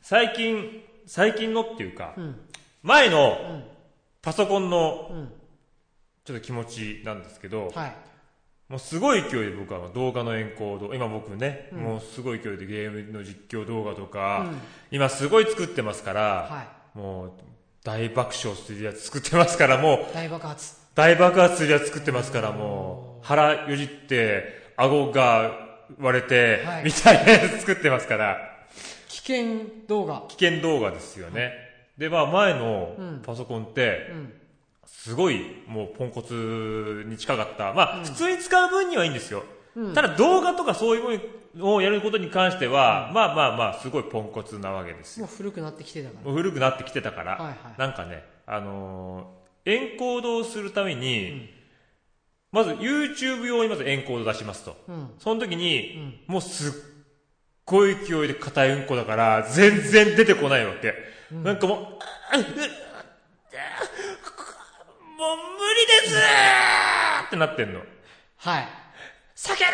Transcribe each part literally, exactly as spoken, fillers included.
最近最近のっていうか、 うん、 前のうんパソコンのうん、 ちょっと気持ちなんですけど、 はい、 もうすごい勢いで僕は動画のエンコード、今僕ね、 うん、 もうすごい勢いでゲームの実況動画とか、 うん、 今すごい作ってますから、 はもう大爆笑するやつ作ってますから、もうい、大爆発。 大爆発するやつ作ってますから、もう腹よじって顎が割れて、 はい、 みたいなやつ作ってますから、 危険動画。 危険動画ですよね。で、まあ前のパソコンって、 うん、 すごいもうポンコツに近かった。まあ、うん、普通に使う分にはいいんですよ。うん、ただ動画とかそういうものをやることに関しては、うん、まあまあまあすごいポンコツなわけですよ。 もう古くなってきてたから。 もう古くなってきてたから、 はいはい、 なんかね、あのー、エンコードをするために、うん、まず YouTube 用にまずエンコード出しますと。うん、その時に、うん、もうすっごい勢いで硬いうんこだから全然出てこないわけ。うん、なんかもう、もう無理ですーってなってんの。 はい。 避ける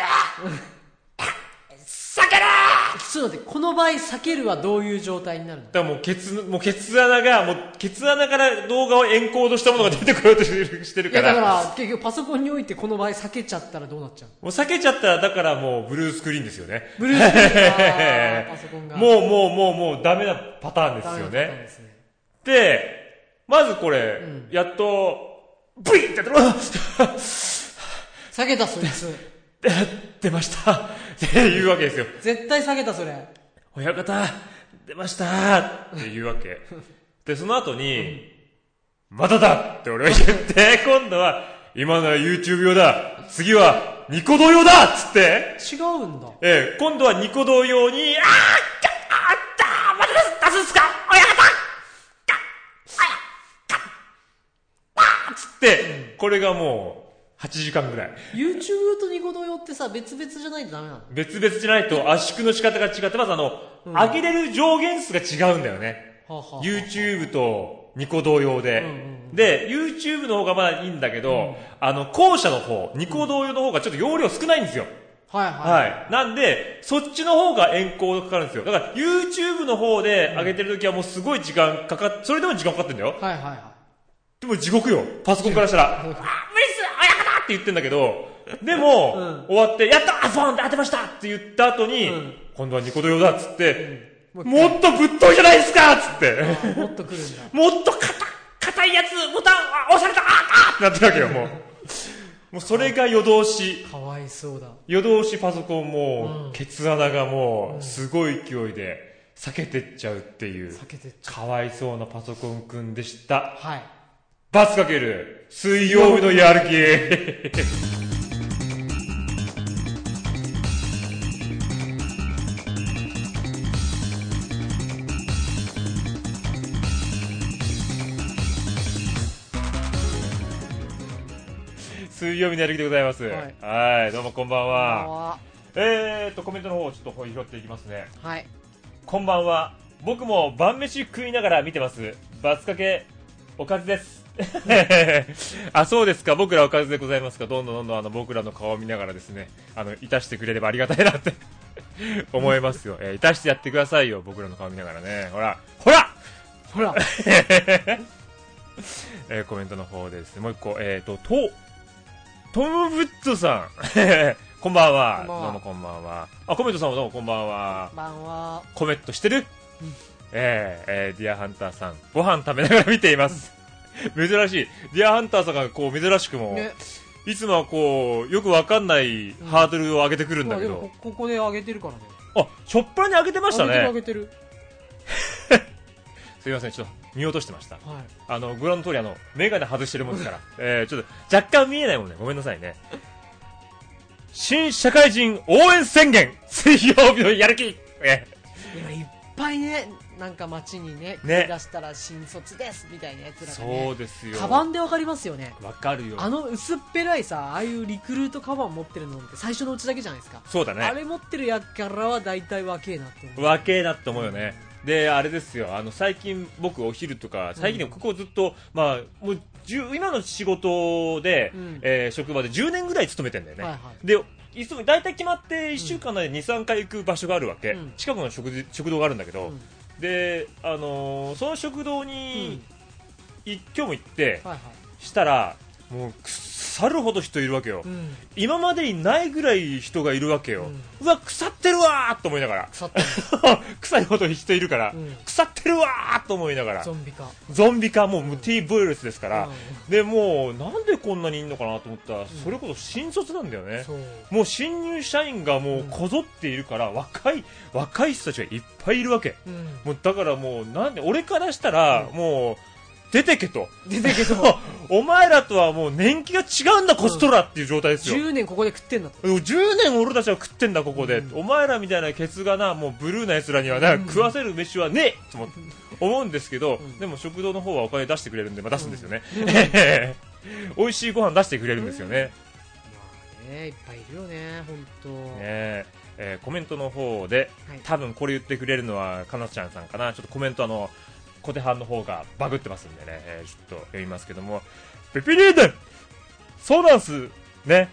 避けるちょっと待って、この場合避けるはどういう状態になるの？ だからもうケツ、もうケツ穴が、もうケツ穴から動画をエンコードしたものが出てこようとしてるから。 いやだから結局パソコンにおいてこの場合避けちゃったらどうなっちゃう？ もう避けちゃったらだからもうブルースクリーンですよね。 ブルースクリーンパソコンが。 もうもうもうもうダメなパターンですよね。ダメなパターンですね。で、まずこれ、うん、やっと、ブイッってやったら、 避けたそいつ。 出ましたって言うわけですよ。 絶対避けたそれ。 親方出ましたって言うわけで、その後に、うん、まただって俺は言って今度は今のは YouTube 用だ、次はニコ動用だっつって。 違うんだ。 ええ、今度はニコ動用に、あーあったまた出すんすか親方あーっつって、これがもうはちじかんぐらい。 YouTube 用とニコ動用ってさ、別々じゃないとダメなの？ 別々じゃないと圧縮の仕方が違って、まずあの、うん、上げれる上限数が違うんだよね。はあはあ、YouTube とニコ動用で、うんうんうん。で、YouTube の方がまだいいんだけど、うん、あの、後者の方、ニコ動用の方がちょっと容量少ないんですよ。 はいはい。 はい。なんで、そっちの方がエンコードかかるんですよ。だから YouTube の方で上げてるときはもうすごい時間かかっ、それでも時間かかってんだよ。 はいはいはい。 でも地獄よ。パソコンからしたら。あ、無理っす親方って言ってんだけど、でも、うん、終わって、やったあ、ボンって当てましたって言った後に、うん、今度はニコ動用だっつって、うん、もっとぶっといじゃないですかっつって。 もっと来るんだ。 もっと硬、硬いやつ、ボタン、あ、押された、ああってなってるわけよ、もう。もうそれが夜通し。 かわいそうだ。 夜通しパソコンも、うん、ケツ穴がもう、すごい勢いで、避けてっちゃうっていう。 避けてっちゃう。 かわいそうなパソコンくんでした。 はい。 バツかける水曜日のやる気水曜日のやる気でございます。はい、はい、どうもこんばんは。 こんばんは。 えーとコメントの方をちょっと拾っていきますね。 はい。 こんばんは。僕も晩飯食いながら見てます。バツかけおかずです。あ、そうですか。僕らおかずでございますか。どんどんどんどんあの僕らの顔を見ながらですね、あのいたしてくれればありがたいなって思いますよ。えー、いたしてやってくださいよ。僕らの顔見ながらね。ほらほらほら、 えー、コメントの方でですね、もう一個、えーとトトムブッツさんこんばんは。どうもこんばんは。あ、コメントさんもどうもこんばんは。 こんばんは。 コメントしてる、うん、えー、えー、ディアハンターさんご飯食べながら見ています、うん、珍しい。ディアハンターさんがこう珍しくも、ね、いつもはこうよくわかんないハードルを上げてくるんだけど、うん、 こ, ここで上げてるからね。 あ、しょっぱなに上げてましたね。 上げてる上げてるすいません、ちょっと見落としてました、 はい、 あのご覧の通りあのメガネ外してるもんですから、えー、ちょっと若干見えないもんね、ごめんなさいね。新社会人応援宣言水曜日のやる気、えー、いっぱいね、なんか街にねね出したら新卒ですみたいなやつらがね、 そうですよ、 カバンでわかりますよね。 わかるよ。 あの薄っぺらいさ、ああいうリクルートカバン持ってるのって最初のうちだけじゃないですか。 そうだね。 あれ持ってるやからは大体若えなって思う。 若えなって思うよね、うん。であれですよ、あの最近僕お昼とか最近でもここずっと、うん、まあもう今の仕事で、うん、えー、職場でじゅうねんぐらい勤めてんだよね、はいはい、でいつも大体決まっていっしゅうかんでに、さんかい行く場所があるわけ、うん、近くの 食, 食堂があるんだけど、うん、 で、あのー、その食堂に、うん、今日も行って、はいはい、したらもう腐るほど人いるわけよ、うん、今までにないぐらい人がいるわけよ、うん、うわ腐ってるわーと思いながら腐ってる腐るほど人いるから、うん、腐ってるわーと思いながらゾンビ化ゾンビ化もう、うん、T ボイルスですから、うん、でもうなんでこんなにいんのかなと思ったら、うん、それこそ新卒なんだよね、もう新入社員がもうこぞっているから、うん、若い若い人たちがいっぱいいるわけ、うん、もうだからもうなんで俺からしたら、うん、もう出てけと出てけとお前らとはもう年季が違うんだ、こちとらっていう状態ですよ。 じゅうねんここで食ってんだと。じゅうねん俺たちは食ってんだここで、うん、お前らみたいなケツがなもうブルーな奴らにはな、うん、食わせる飯はねえと思, 思うんですけど、うん、でも食堂の方はお金出してくれるんで、まあ、出すんですよね、うん、美味しいご飯出してくれるんですよね、 うん、まあね、いっぱいいるよね本当ねええー、コメントの方で、はい、多分これ言ってくれるのはかなちゃんさんかな。ちょっとコメントあの小手半の方がバグってますんでね、えー、ちょっと読みますけども、ペピリーデそうなんすね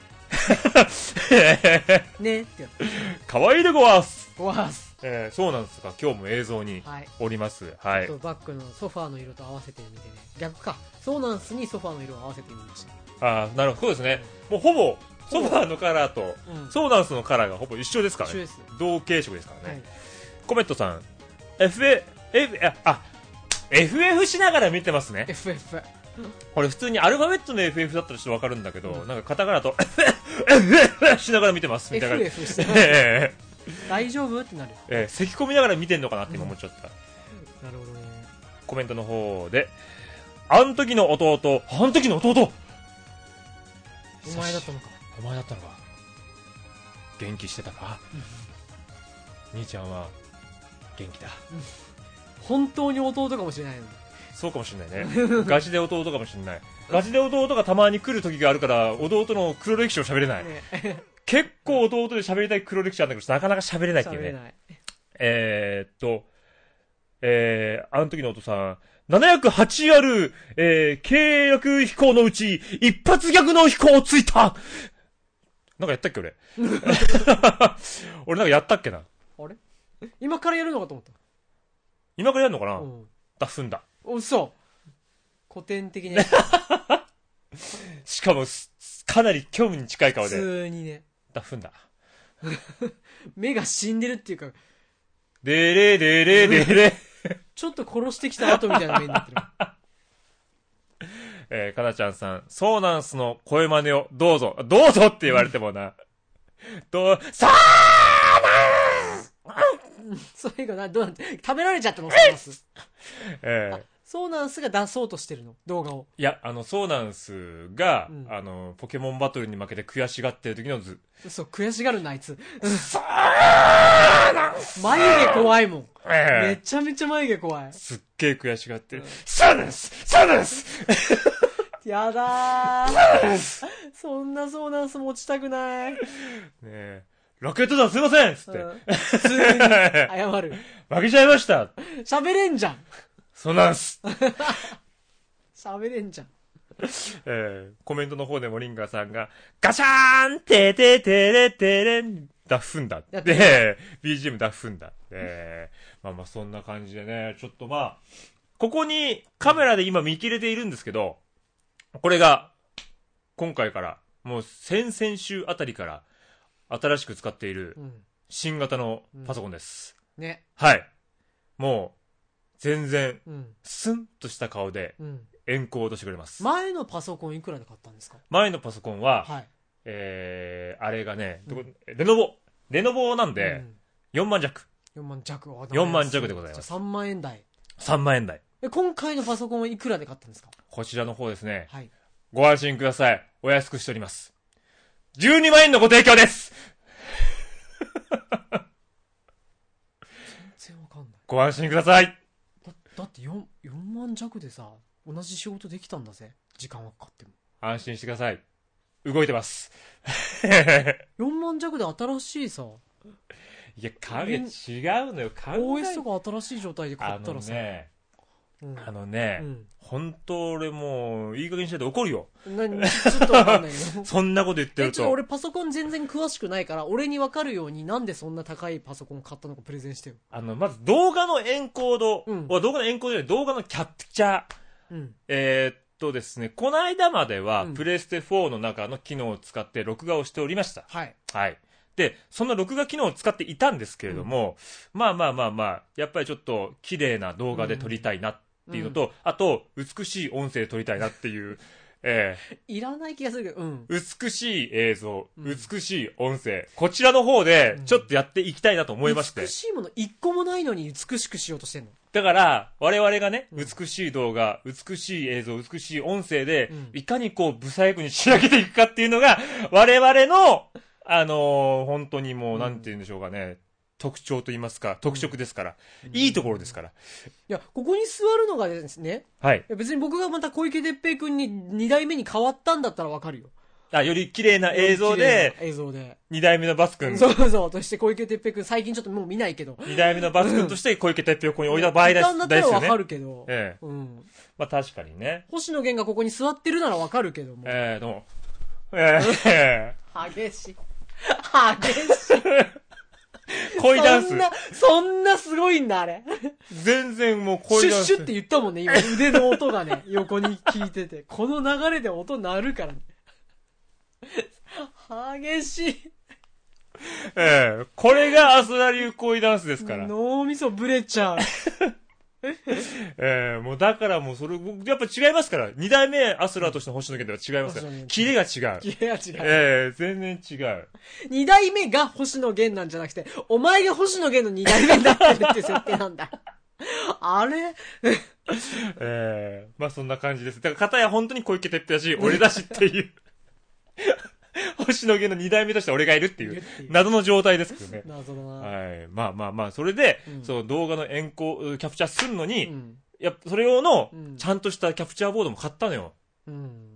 ねってかわいいでごわすごわす、 えー、そうなんですが今日も映像におります、はい、 はい、バッグのソファーの色と合わせてみてね、逆か、そうなんすにソファーの色を合わせてみました。 ああなるほど、そうですね、もうほぼソファーのカラーと、うん、ソーダンスのカラーがほぼ一緒ですからね、 一緒です、 同系色ですからね、 はい、 コメントさん F A F あ エフエフ しながら見てますね。 エフエフこれ普通にアルファベットの エフエフ だったらちょっと分かるんだけど、うん、なんかカタカナとしながら見てますみたいなエフエフ してます大丈夫ってなる、 えー、咳込みながら見てんのかなって今思っちゃった、 うん、なるほどね。 コメントの方であん時の弟あん時の弟お前だったのかお前だったのか元気してたか、うん、兄ちゃんは元気だ、うん、 本当に弟かもしれないの。 そうかもしれないねガチで弟かもしれないガチで弟がたまに来る時があるから弟の黒歴史を喋れない、ね、結構弟で喋りたい黒歴史あるんだけどなかなか喋れないっていうね。えー、っとえー、あの時のお父さんななひゃくはちある、えー、契約飛行のうち一発逆の飛行をついた。なんかやったっけ俺俺なんかやったっけな。 あれ今からやるのかと思った。 今からやるのかな、うん、だ踏んだ。 おそう古典的にしかもかなり虚無に近い顔で普通にねだ踏んだ目が死んでるっていうかでれでれでれちょっと殺してきた後みたいな目になってるえー、かなちゃんさんソーナンスの声真似をどうぞどうぞって言われてもなどうソーナンスそれがなどうなって食べられちゃったのソーナンスえーソーナンスが出そうとしてるの動画を。いやあのソーナンスが、うん、あのポケモンバトルに負けて悔しがってる時の図。 そう悔しがるなあいつ眉毛怖いもん、えー、めちゃめちゃ眉毛怖い。 すっげえ悔しがってる、うん、ソーナンスソーナンスやだーそんなソーナンス持ちたくないねえラケットだすいませんっつって、うん、 普通に謝る負けちゃいました喋れんじゃんそうなんす喋れんじゃんえー、コメントの方でもリンガーさんがガシャーンてててれてれんダフんだで ビージーエム ダフんだでまあまあそんな感じでねちょっとまあここにカメラで今見切れているんですけどこれが今回からもう先々週あたりから新しく使っている新型のパソコンです、 うんうん、ねはいもう全然、うん、スンとした顔でエンコードしてくれます、 うん、前のパソコンいくらで買ったんですか。 前のパソコンは、はいえー、あれがね、うん、レノボレノボなんで、うん、よんまん弱よんまん弱よんまん弱でございます。 じゃあさんまんえん台さんまんえん台え今回のパソコンはいくらで買ったんですか。 こちらの方ですね、 はい、 ご安心くださいお安くしておりますじゅうにまんえんのご提供です全然わかんないご安心くださいだ, だって 4, よんまん弱でさ同じ仕事できたんだぜ。時間はかかっても安心してください動いてますよんまん弱で新しいさいや影違うのよ。 オーエス とか新しい状態で買ったらさ、 ね、 うん、 あのね、うん、本当俺もういい加減にしないと怒るよ。 何ちょっとわかんないけどそんなこと言ってると。え、 ちょっと俺パソコン全然詳しくないから、俺に分かるようになんでそんな高いパソコン買ったのかプレゼンしてよ。 あの、まず動画のエンコード、うん、動画のエンコードじゃない、動画のキャプチャー。うん、えー、っとですね、この間までは、うん、プレステフォーの中の機能を使って録画をしておりました。 はい。 はい。で、その録画機能を使っていたんですけれども、うん、まあまあまあまあ、やっぱりちょっと綺麗な動画で撮りたいなっていうのと、うん、あと、美しい音声で撮りたいなっていう、ええー、いらない気がするけど、うん、 美しい映像、うん、美しい音声、こちらの方でちょっとやっていきたいなと思いまして。 美しいもの一個もないのに美しくしようとしてんの。 だから、我々がね、美しい動画、美しい映像、美しい音声で、うん、いかにこう、不細工に仕上げていくかっていうのが、我々の、あのー、本当にもう、なんて言うんでしょうかね、うん、特徴と言いますか、特色ですから、うん、いいところですから。いや、ここに座るのがですね、 はい。 別に僕がまた小池徹平君にに代目に変わったんだったらわかるよ。 あ、より綺麗な映像で、 映像で。 二代目のバス君。 そうそう、として小池徹平君、最近ちょっともう見ないけど。 二代目のバス君として小池徹平をここに置いた場合ですよね。 だったらわかるけど。 ええ。うん。まあ確かにね。 星野源がここに座ってるならわかるけども。 ええ、どうも。ええ。 激しい。激しい。 恋ダンス。 そんな、そんなすごいんだ、あれ。 全然もう恋ダンス。 シュッシュって言ったもんね、今。腕の音がね、横に聞いてて。この流れで音鳴るからね。激しい。 ええ。これがアスラ流恋ダンスですから。 脳みそブレちゃう。 ええー、もうだからもうそれ、やっぱ違いますから。二代目アスラーとしての星野源では違いますから。キレが違う。 キレが違う。 ええー、全然違う。 二代目が星野源なんじゃなくて、お前が星野源の二代目になってるって設定なんだ。あれええー、まあそんな感じです。だから片や本当に小池徹平だし、俺だしっていう。星野源の二代目として俺がいるっていう謎の状態ですけどね。 謎だな。 はい。まあまあまあ、それで、うん、その動画のエンコキャプチャーするのに、うん、やっぱそれ用のちゃんとしたキャプチャーボードも買ったのよ。うん、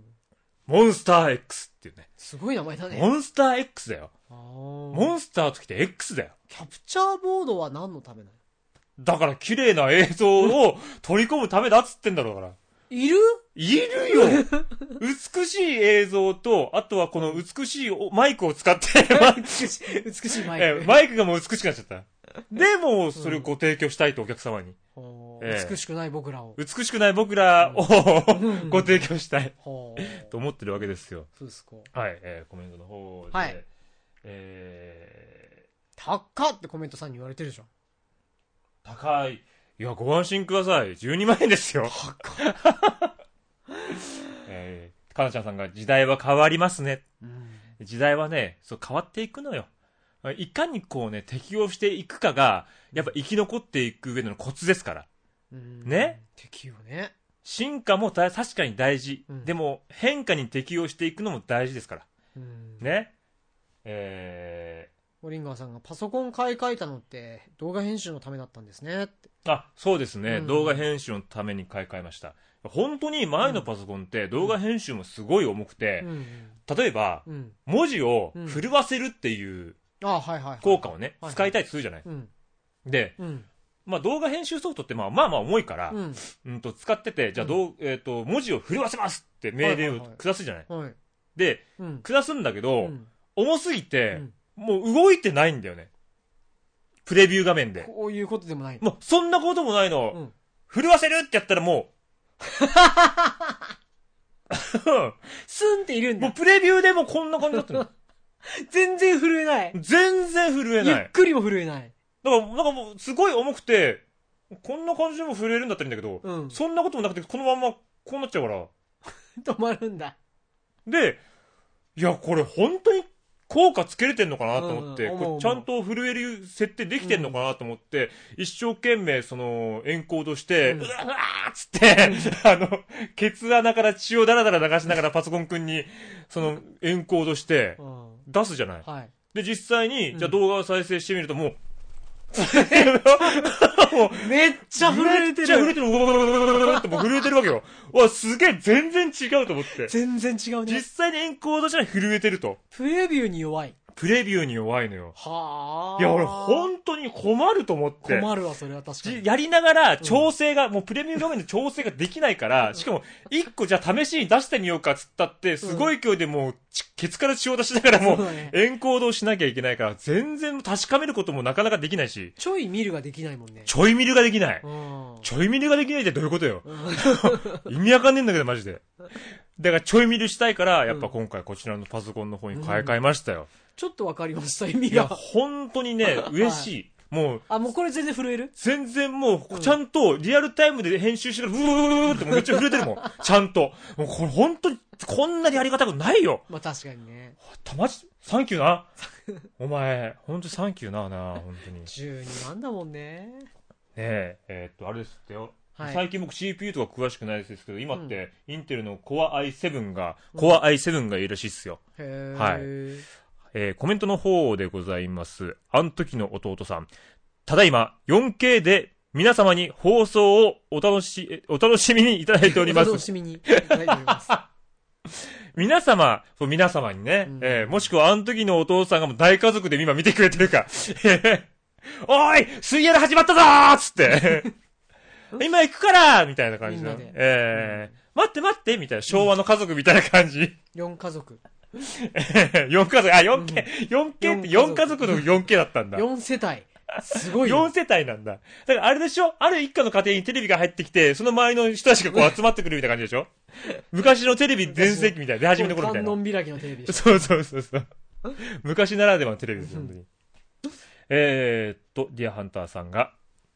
モンスター X っていうね。 すごい名前だね。 モンスター X だよ。モンスターときて X だよ。 キャプチャーボードは何のためなの？ だから綺麗な映像を取り込むためだっつってんだろうから。 いる？ いるよ美しい映像と、あとはこの美しいマイクを使って美しい、美しいマイク、 えー。マイクがもう美しくなっちゃった。でも、それをご提供したいとお客様に。 うんえー、美しくない僕らを。 美しくない僕らを、うん、ご提供したい。と思ってるわけですよ。 そうですか。 はい、えー、コメントの方で。 はい。 えー、高っってコメントさんに言われてるじゃん。 高い。いや、ご安心ください。じゅうにまんえんですよ。えー、かなちゃんさんが時代は変わりますね。うん、時代はね、そう変わっていくのよ。いかにこうね、適応していくかが、やっぱ生き残っていく上でのコツですから。うん、ね。 適応ね。 進化も確かに大事、うん。でも、変化に適応していくのも大事ですから。うん、ね。えー、 モリンガーさんがパソコン買い替えたのって動画編集のためだったんですねって。 あ、そうですね、うん、動画編集のために買い替えました。本当に前のパソコンって動画編集もすごい重くて、うん、例えば、うん、文字を震わせるっていう効果をね、使いたいとするじゃない。うん、で、まあ、動画編集ソフトってまあまあまあ重いから、うんうん、と使ってて、じゃあどう、えー、と文字を震わせますって命令を下すじゃない。はいはいはい、で、下すんだけど、重すぎて、もう動いてないんだよね。プレビュー画面で。 こういうことでもない。 もうそんなこともないの。うん、震わせるってやったらもう。 スンっているんだ。 もうプレビューでもこんな感じだったの。 全然震えない。 全然震えない。 ゆっくりも震えない。 だから、なんかもうすごい重くて、こんな感じでも震えるんだったらいいんだけど、うん、そんなこともなくてこのままこうなっちゃうから。 止まるんだ。 で、いや、これ本当に効果つけれてんのかなと思って、うんうん、これちゃんと震える設定できてんのかなと思って、うん、一生懸命そのエンコードして、うん、うわーっつって、あの、ケツ穴から血をダラダラ流しながらパソコンくんに、そのエンコードして、出すじゃない。はい、で、実際に、じゃあ動画を再生してみるともう、 めっちゃ震えてる。めっちゃ震えてる。うわわわわわわってもう震えてるわけよ。わ、すげえ、全然違うと思って。 全然違うね。 実際にエンコードじゃない震えてると。 プレビューに弱い。 プレビューに弱いのよ。 はあ。 いや、俺本当に困ると思って。 困るわ、それは確かに。 やりながら調整が、うん、もうプレミアム画面で調整ができないから、しかも一個じゃあ試しに出してみようかっつったって、すごい勢いでもう、ケツから血を出しながらもう、エンコードをしなきゃいけないから、全然確かめることもなかなかできないし。 ちょい見るができないもんね。 ちょい見るができない。 うん、 ちょい見るができないってどういうことよ。うん、意味わかんねえんだけど、マジで。だからちょい見るしたいから、やっぱ今回こちらのパソコンの方に買い替えましたよ。うん、 ちょっとわかりました、意味が。 いや、本当にね、嬉しい。はい、もう。 あ、もうこれ全然震える？ 全然もう、ちゃんとリアルタイムで編集してから、ブーってもうめっちゃ震えてるもん。ちゃんと。もうこれ本当に、こんなにありがたくないよ。 まあ確かにね。 たまじ、サンキューな。お前、本当にサンキューな、な、本当に。 じゅうにまんだもんね。 ねえ、えー、っと、あれですってよ。はい、最近僕 シーピーユー とか詳しくないですけど、今って、インテルの コアアイセブン が、うん、コアアイセブン がいいらしいっすよ。 へー。 はい。えー、コメントの方でございます。あん時の弟さん。ただいま よんケー で皆様に放送をお楽し、お楽しみにいただいております。 お楽しみにいただいております。 皆様、皆様にね、うん、えー、もしくはあん時のお父さんがもう大家族で今見てくれてるか。おーい水泳始まったぞーつって。今行くからみたいな感じの。えー、うん、待って待ってみたいな。昭和の家族みたいな感じ。 よん家族。 よん家族、あ、よんケー、よんケーってよん家族の よんケー だったんだ。 よん世帯。すごい。 よん世帯なんだ。だからあれでしょ？ある一家の家庭にテレビが入ってきて、その周りの人たちがこう集まってくるみたいな感じでしょ？昔のテレビ全盛期みたいな。出始めの頃みたいな。 観音開きのテレビでしょ。 そうそうそうそう。昔ならではのテレビです、本当に。えーっと、ディアハンターさんが、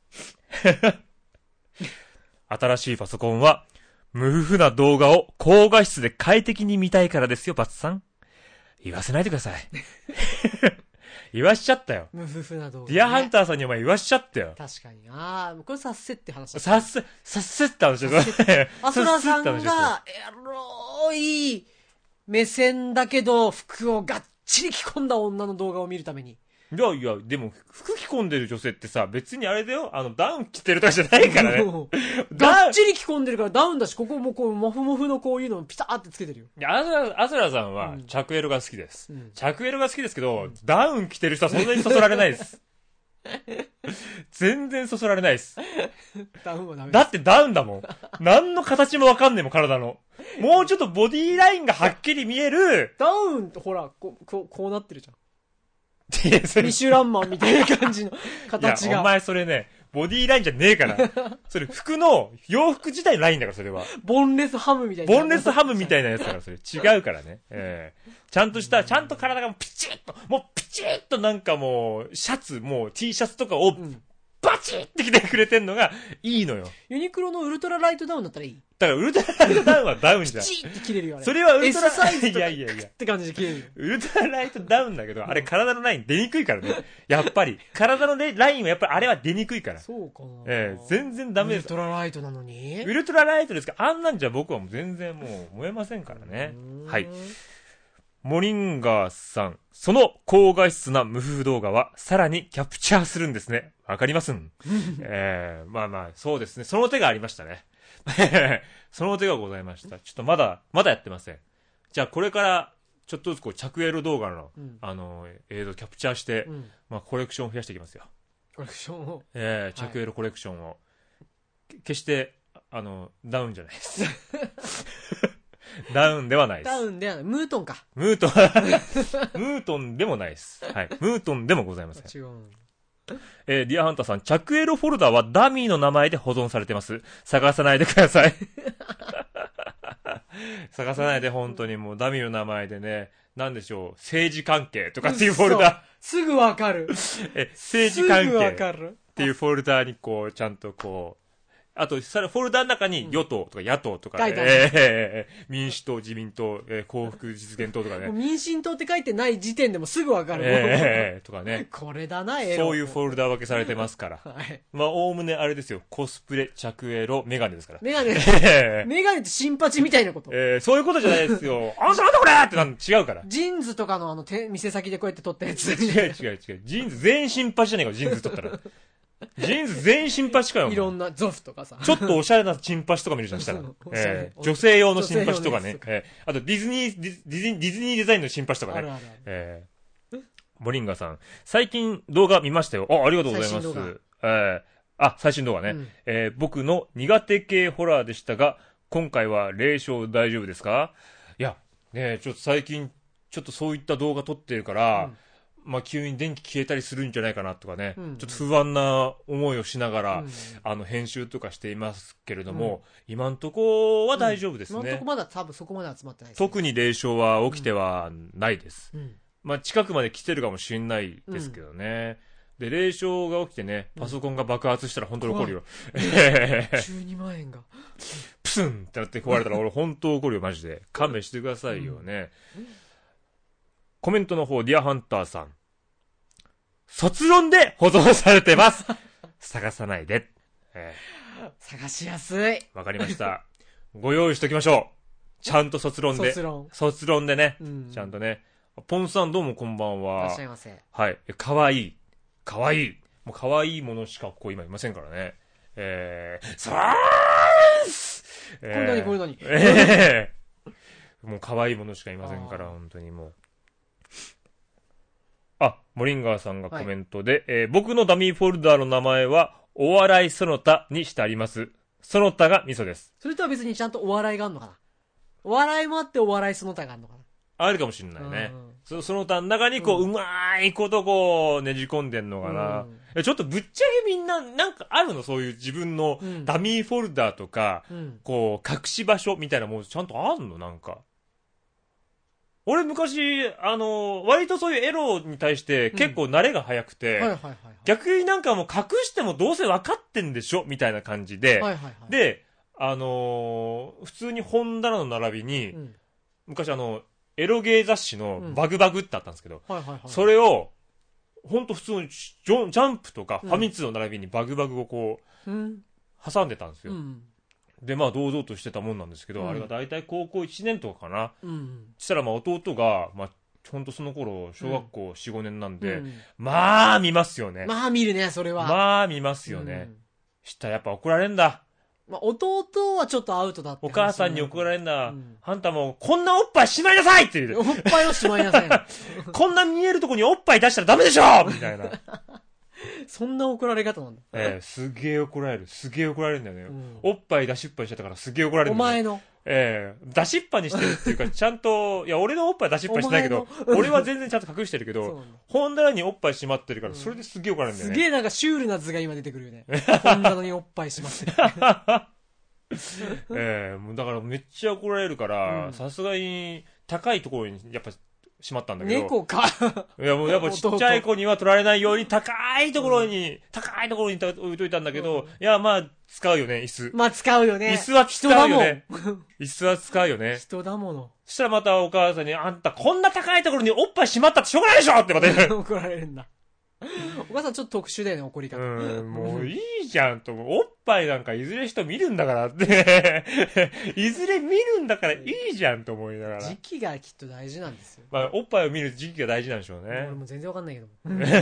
新しいパソコンは、無夫婦な動画を高画質で快適に見たいからですよ、バツさん。言わせないでください。言わしちゃったよ。 無夫婦な動画、ね。 ディアハンターさんにお前言わしちゃったよ。 確かに。ああ、これさっせって話だ。 さっせ、さっせって話ですよ。 アスラさんが、エロい目線だけど、服をがっちり着込んだ女の動画を見るために。 いやいや、でも、服着込んでる女性ってさ、別にあれだよ、あの、ダウン着てるとかじゃないからね。 がっちり着込んでるからダウンだし、ここもこう、モフモフのこういうのピターってつけてるよ。 いや、アスラ、アスラさんは、着エロが好きです。うん、着エロが好きですけど、うん、ダウン着てる人はそんなにそそられないです。全然そそられないです。 ダウンはダメです。 だってダウンだもん。何の形もわかんねえもん、体の。もうちょっとボディラインがはっきり見える。 ダウンってほら、こう、こう、こうなってるじゃん。ミシュランマンみたいな感じの形が。 いや、お前それね、ボディラインじゃねえから。それ服の、洋服自体のラインだから、それは。 ボンレスハムみたいな。 ボンレスハムみたいなやつだから、それ。違うからね。ええー。ちゃんとした、ちゃんと体がもうピチッと、もうピチッとなんかもう、シャツ、もう T シャツとかを、うんバチッって着てくれてんのがいいのよ。 ユニクロのウルトラライトダウンだったらいい。 だからウルトラライトダウンはダウンじゃん。 ピチッって着れるよ、あれ。 それはウルトラ S サイズとかいやいやいやって感じで着れるよ。 ウルトラライトダウンだけど、あれ体のライン出にくいからね。やっぱり。体のラインはやっぱりあれは出にくいから。 そうかな。 ええー、全然ダメです。 ウルトラライトなのにウルトラライトですかあんなんじゃ僕はもう全然もう燃えませんからね。はい。モリンガーさん、その高画質な無夫婦動画はさらにキャプチャーするんですね。わかりますんえー、まあまあ、そうですね。その手がありましたね。その手がございました。ちょっとまだ、まだやってません。じゃあこれから、ちょっとずつこう着エロ動画の、うん、あの、映像キャプチャーして、うん、まあコレクションを増やしていきますよ。 コレクションをえー、着エロコレクションを。はい、決して、あの、ダウンじゃないです。ダウンではないです。 ダウンではない。ムートンか。 ムートン、ムートンでもないです。はい。ムートンでもございません。 違う。 えー、ディアハンターさん、着エロフォルダはダミーの名前で保存されてます。探さないでください。探さないで本当にもうダミーの名前でね、なんでしょう、政治関係とかっていうフォルダ。 すぐわかる。 え、政治関係。 すぐわかる。 っていうフォルダにこう、ちゃんとこう、あと、それフォルダの中に与党とか野党とか、 書いてあるえー、民主党、自民党、えー、幸福実現党とかね。 民進党って書いてない時点でもすぐわかる。 えー、とかね。 これだな、エロ。そういうフォルダ分けされてますから。 はい。 まあ、おおむねあれですよ。コスプレ、着エロ、メガネですから。 メガネ。 えー、 メガネってシンパチみたいなこと。 えー、そういうことじゃないですよ。あんたなんだこれってなん違うから。 ジーンズとかのあの、店先でこうやって撮ったやつ。 違う違う違う。ジーンズ全員シンパチじゃねえか、ジーンズ撮ったら。ジーンズ全員チンパシかよ。 いろんなゾフとかさ。 ちょっとおしゃれなチンパシとか見るじゃん、したら。えー、女性用のチンパシとかね。えー、あとディズニー、ディズニー、ディズニーデザインのチンパシとかね。 あるあるある。 えー、 モリンガさん。最近動画見ましたよ。あ、ありがとうございます。 最新動画えー、あ、最新動画ね。うん、えー、僕の苦手系ホラーでしたが、今回は霊障大丈夫ですか？いや、ねえ、ちょっと最近、ちょっとそういった動画撮ってるから、うんまあ、急に電気消えたりするんじゃないかなとかね、うん、ちょっと不安な思いをしながら、うん、あの編集とかしていますけれども、うん、今んとこは大丈夫ですね、うん、 今んとこまだ多分そこまで集まってないです、 ね、特に霊障は起きてはないです、うんまあ、近くまで来てるかもしれないですけどね、で霊障が起きてねパソコンが爆発したら本当に怒るよ、 じゅうにまんえんがプスンってなって壊れたら俺本当怒るよマジで勘弁してくださいよね、コメントの方、ディアハンターさん。卒論で保存されてます。探さないで、えー。探しやすい。 わかりました。ご用意しときましょう。ちゃんと卒論で。 卒論。 卒論でね、うん。ちゃんとね。ポンさんどうもこんばんは。 いらっしゃいませ。 はい。かわいい。かわいい。もうかわいいものしかここ今いませんからね。えー、そーす、 えー、これ何これ何えー、もうかわいいものしかいませんから、本当にもう。あ、モリンガーさんがコメントで、はいえー、僕のダミーフォルダーの名前は、お笑いその他にしてあります。その他が味噌です。 それとは別にちゃんとお笑いがあるのかな？お笑いもあってお笑いその他があるのかな？ あるかもしれないね。そ, その他の中にこう、うん、うまいことこう、ねじ込んでんのかな、うん。ちょっとぶっちゃけみんな、なんかあるのそういう自分のダミーフォルダーとか、うん、こう、隠し場所みたいなものちゃんとあんのなんか。俺昔、あの、割とそういうエロに対して結構慣れが早くて、逆になんかもう隠してもどうせ分かってんでしょみたいな感じで、はいはいはい、で、あのー、普通に本棚の並びに、うん、昔あの、エロゲー雑誌のバグバグってあったんですけど、うんはいはいはい、それを、ほんと普通にジャンプとかファミ通の並びにバグバグをこう、うん、挟んでたんですよ。うんで、まあ、堂々としてたもんなんですけど、うん、あれが大体高校いちねんとかかな。うん、したら、まあ、弟が、まあ、ほんとその頃、小学校よん、ごねんなんで、うん、まあ、見ますよね。 まあ、見るね、それは。 まあ、見ますよね。うん、したらやっぱ怒られんだ。 まあ、弟はちょっとアウトだった、 ね。お母さんに怒られんだ。うん、あんたも、こんなおっぱいしまいなさいって言う。 おっぱいをしまいなさい。 こんな見えるとこにおっぱい出したらダメでしょみたいな。 そんな怒られ方なんだ。 ええー、すげえ怒られる。すげえ怒られるんだよね、うん。おっぱい出しっぱにしちゃったからすげえ怒られるんだよ、ね。 お前のええー、出しっぱにしてるっていうか、ちゃんと、いや、俺のおっぱい出しっぱにしてないけど、俺は全然ちゃんと隠してるけど、本棚におっぱいしまってるから、それですげえ怒られるんだよね。 すげえなんかシュールな図が今出てくるよね。本棚におっぱいしまってる。 ええー、だからめっちゃ怒られるから、さすがに高いところに、やっぱ、しまったんだけど。 猫か。 いやもうやっぱちっちゃい子には取られないように高いところに、うん、高いところに置いといたんだけど、うん、いやまあ使うよね、椅子。 まあ使うよね。 椅子は使うよね。椅子は使うよね。 人だもの。 そしたらまたお母さんに、あんたこんな高いところにおっぱいしまったってしょうがないでしょってまた怒られるんだ。お母さんちょっと特殊だよね、怒り方。 うん、もういいじゃんと。おっぱいなんかいずれ人見るんだからって。いずれ見るんだからいいじゃんと思いながら。 時期がきっと大事なんですよ。 まあ、おっぱいを見る時期が大事なんでしょうね。 俺も全然わかんないけど。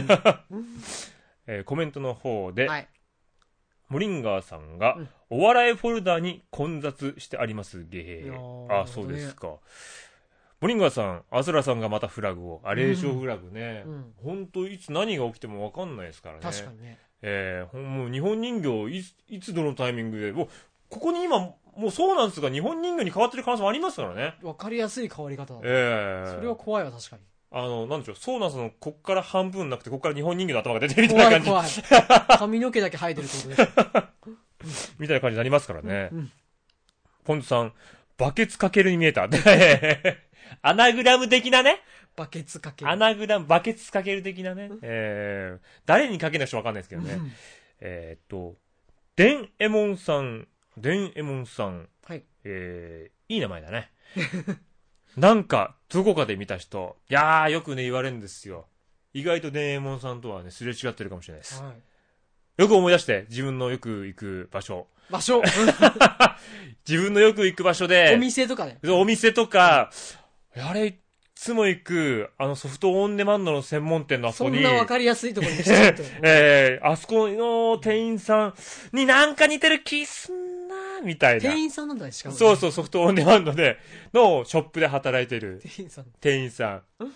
えー、コメントの方で、はい、モリンガーさんが、うん、お笑いフォルダに混雑してありますゲー。あ、そうですか。モリンガーさん、アスラさんがまたフラグを。あ、霊障フラグね。うん。ほんと、いつ何が起きても分かんないですからね。 確かにね。 えー、もう日本人形いつ、いつどのタイミングで、もう、ここに今、もうそうなんですが、日本人形に変わってる可能性もありますからね。 分かりやすい変わり方だ。 ええー。 それは怖いわ、確かに。 あの、なんでしょう、そうなんすの、こっから半分なくて、こっから日本人形の頭が出てるみたいな感じ。 怖い怖い。髪の毛だけ生えてるってことです。 みたいな感じになりますからね。うんうん、ポンズさん、バケツかけるに見えた。アナグラム的なね。 バケツかける。 アナグラム、バケツかける的なね。えー、誰にかけなくてもわかんないですけどね。えっと、デンエモンさん、デンエモンさん。はい。えー、いい名前だね。なんか、どこかで見た人。いやー、よくね、言われるんですよ。意外とデンエモンさんとはね、すれ違ってるかもしれないです。はい。よく思い出して、自分のよく行く場所。 場所自分のよく行く場所で。 お店とかね。 お店とか、あれ、いつも行く、あのソフトオンデマンドの専門店のあそこに。 そんなわかりやすいところにしちゃって。 えー、あそこの店員さんになんか似てる気すんなみたいな。 店員さんなんだね、しかも、ね。 そうそう、ソフトオンデマンドで、のショップで働いてる。 店員さん。 店員さん。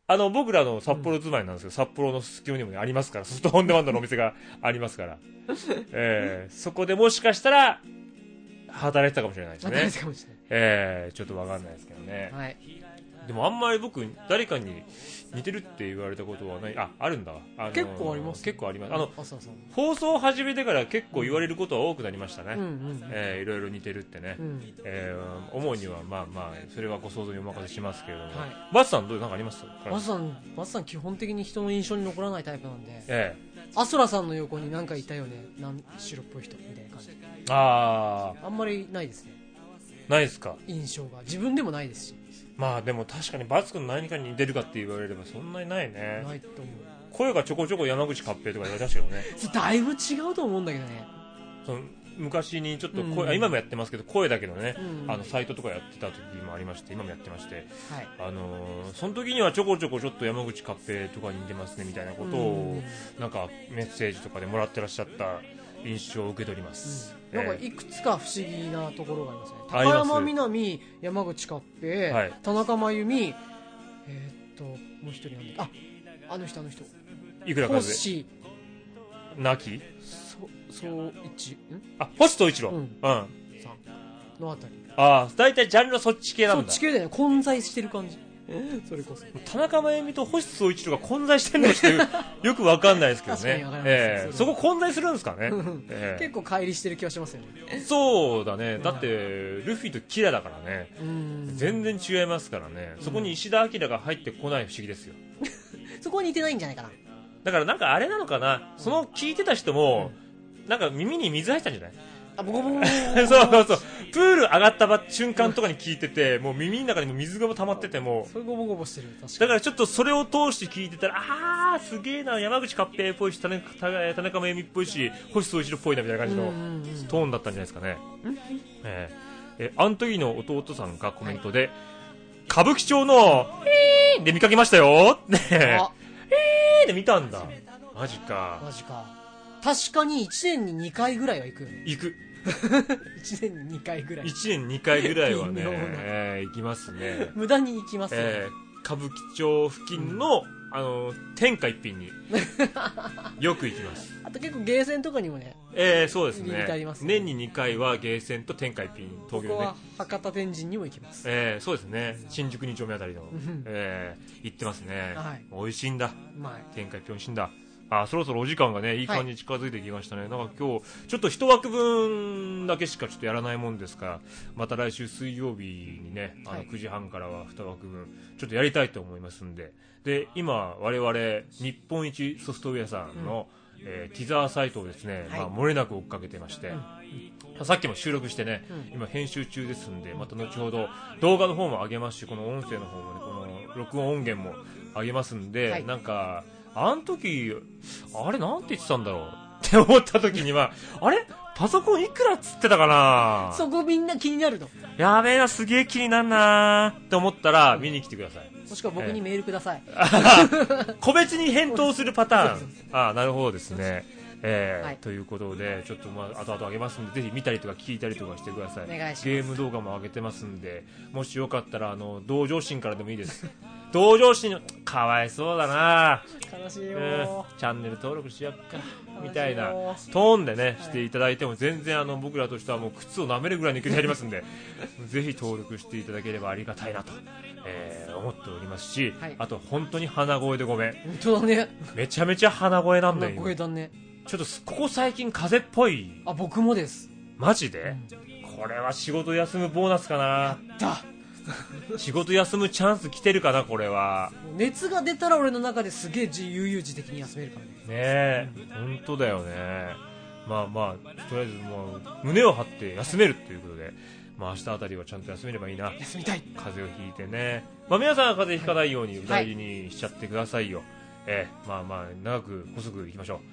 あの僕らの札幌住まいなんですけど、札幌のすすきのにも、ね、ありますから、ソフトオンデマンドのお店がありますから、えー、そこでもしかしたら働いてたかもしれないですね。 働いてたかもしれない。 えー、ちょっとわかんないですけどね。 はい。 でもあんまり僕誰かに似てるって言われたことはない。あ、あるんだ。あのー、 結構あります。 結構あります。あのあそうそう放送を始めてから結構言われることは多くなりましたね。 うんうんうんえー、いろいろ似てるってね。 うん、 えー、思うにはまあまあそれはご想像にお任せしますけれども。 はい、 バツさんどうなんかあります？ バツさん、バツさん基本的に人の印象に残らないタイプなんで。 えアソラさんの横に何かいたよね、なん白っぽい人みたいな感じ。 ー、ああんまりないですね。 ないですか？ 印象が自分でもないですし。 まあでも確かにバツ君の何かに似てるかって言われればそんなにないね。 ないと思う。 声がちょこちょこ山口勝平とか言われましたけどね。 だいぶ違うと思うんだけどね。 その昔にちょっと声、 うん、 今もやってますけど声だけどね、 うん、 あのサイトとかやってた時もありまして、今もやってまして、 はい、 あのー、その時にはちょこちょこちょっと山口勝平とかに似てますねみたいなことを、うん、なんかメッセージとかでもらってらっしゃった印象を受け取ります、 うん、なんかいくつか不思議なところがありますね。 えー、 高山みなみ、山口勝平、はい、田中真由美、えー、っともう一人なんだ、あ、あの人あの人いくらかで星なきそう一んあ星総一郎、うん、うん、 さんのあたり、 ああ大体ジャンルはそっち系なんだ。 そっち系だよね、混在してる感じ。それこそ田中真由美と星総一郎が混在してるのってよくわかんないですけどね。えー、そこ混在するんですかね。 えー、結構乖離してる気がしますよね。 そうだね。だってルフィとキラだからね。全然違いますからね。そこに石田明が入ってこない不思議ですよ。 そこに似てないんじゃないかな。 だからなんかあれなのかな。その聞いてた人も、うん、なんか耳に水入ったんじゃない？ あ、ボコボコそうそうそう。プール上がった瞬間とかに聞いてて、もう耳の中にも水が溜まってても、 それゴボゴボしてる。確かに。 だからちょっとそれを通して聞いてたら、あーすげえな、山口勝平っぽいし、田中田中真由美っぽいし、星総一郎っぽいなみたいな感じのトーンだったんじゃないですかね。えー、えあの時の弟さんがコメントで、はい、歌舞伎町のえーで見かけましたよ。ねええーで見たんだ。マジか。 マジか。確かにいちねんににかいぐらいは行くよね。 行く。 いちねんににかいぐらい。 いちねんににかいぐらいはね、えー、行きますね。 無駄に行きますね。 えー、歌舞伎町付近の、うん、あの天下一品によく行きます。 あと結構ゲーセンとかにもね。 えー、そうですね。 ね、 年ににかいはゲーセンと天下一品、東京ね。 ここは博多天神にも行きます。 えー、そうですね。新宿に丁目あたりの、えー、行ってますね。はい、美味しいんだ。天下一品美味しいんだ。あ、そろそろお時間がねいい感じに近づいてきましたね、はい、なんか今日ちょっと一枠分だけしかちょっとやらないもんですからまた来週水曜日にねあのくじはんからはに枠分ちょっとやりたいと思いますんでで今我々日本一ソフトウェアさんの、うんえー、ティザーサイトをですね、はい、まあ、漏れなく追っかけてまして、うん、さっきも収録してね、うん、今編集中ですんでまた後ほど動画の方も上げますしこの音声の方もねこの録音音源も上げますんで、はい、なんかあの時あれなんて言ってたんだろうって思った時にはあれパソコンいくらっつってたかなそこみんな気になるのやべえなすげえ気になるなって思ったら見に来てくださいもしくは僕にメールください、えー、個別に返答するパターンあなるほどですねえーはい、ということでちょっとまあ後々上げますんでぜひ見たりとか聞いたりとかしてください。 お願いします。 ゲーム動画も上げてますんでもしよかったらあの同情心からでもいいです同情心かわいそうだな悲しいよ、 えー、チャンネル登録しよっかみたいなトーンでね、はい、していただいても全然あの僕らとしてはもう靴を舐めるぐらいの勢いでやりますんでぜひ登録していただければありがたいなと、えー、思っておりますし、はい、あと本当に鼻声でごめん本当だねめちゃめちゃ鼻声なんだよ鼻声だねちょっとここ最近風邪っぽいあ僕もですマジで、うん、これは仕事休むボーナスかなやった仕事休むチャンス来てるかなこれは熱が出たら俺の中ですげえ悠々自適に休めるからねねえ、うん、本当だよねまあまあとりあえずもう胸を張って休めるということでまあ明日あたりはちゃんと休めればいいな休みたい風邪をひいてねまあ皆さんは風邪ひかないように大事にしちゃってくださいよ、はいえー、まあまあ長く細くいきましょう、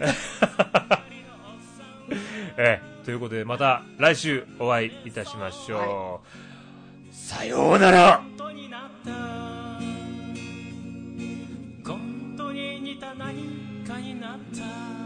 えー、ということでまた来週お会いいたしましょう、はい、さようなら本当に似た何かになった